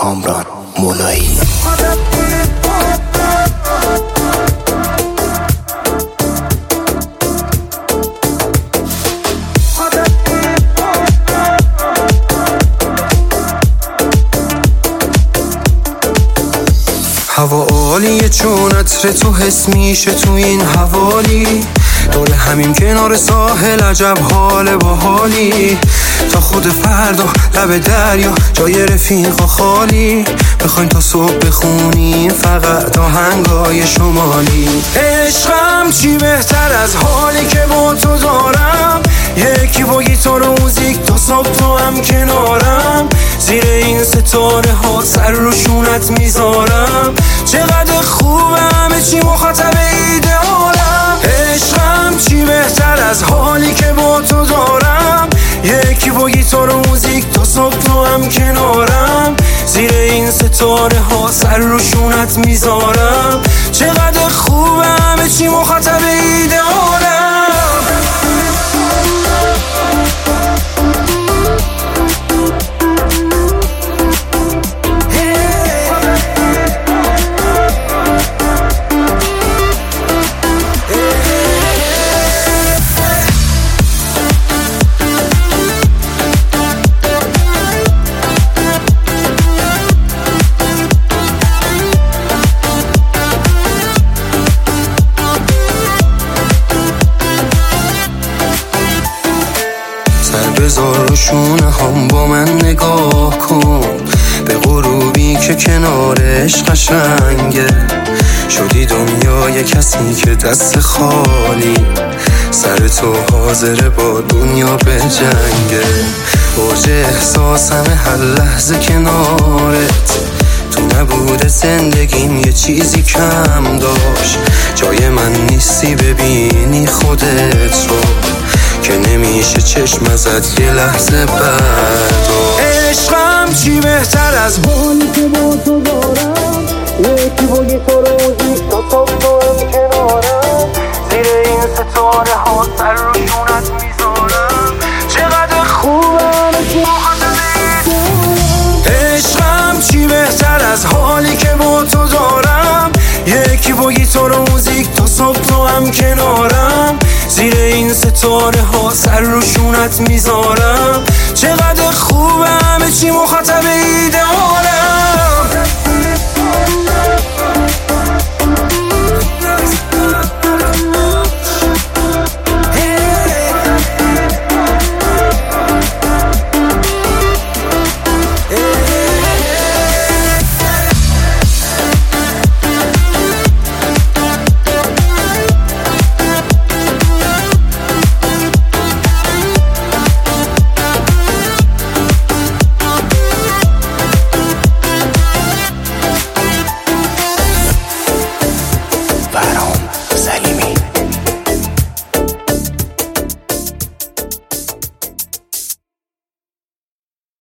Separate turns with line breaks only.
کامران مولایی.
هوا عالیه چون عطر تو حس میشه تو این حوالی، دور همین کنار ساحل عجب حال باحالی، تا خود فردا لب دریا جای رفیقا خالی، بخوایم تا صبح بخونیم فقط آهنگای شمالی. عشقم چی بهتر از حالی که با تو دارم، یکی با گیتار و موزیک تا صبح تو هم کنارم، زیر این ستاره ها سر رو شونت میذارم، چقدر خوبه همه چی مخاطب ایدئالم. عشقم چی بهتر از حالی که با تو دارم، یکی با گیتار و موزیک تا صبح تو هم کنارم، زیر این ستاره ها سر رو شونت میذارم، چقدر خوبه همه چی مخاطب ایدئالم. بذار شونه هم با من نگاه کن، به غروبی که کنارش قشنگه، شدی دنیای کسی که دست خالی، سر تو حاضره با دنیا به جنگه، اوج احساسم هر لحظه کنارت، تو نبوده زندگیم یه چیزی کم داشت، جای من نیستی ببینی خودت رو، که نمیشه چشم ازت یه لحظه برداشت. عشقم چی بهتر از حالی که با تو دارم، یکی با گیتار و موزیک تا صبح تو هم کنارم، زیر این ستاره ها سر رو شونت میذارم، چقدر خوبم عشقم چی بهتر از حالی که با تو دارم، یکی با گیتار و موزیک تا صبح تو هم کنارم، زیر این ستاره ها سر رو شونت میذارم، چقدر خوبه همه چی مخاطب ایده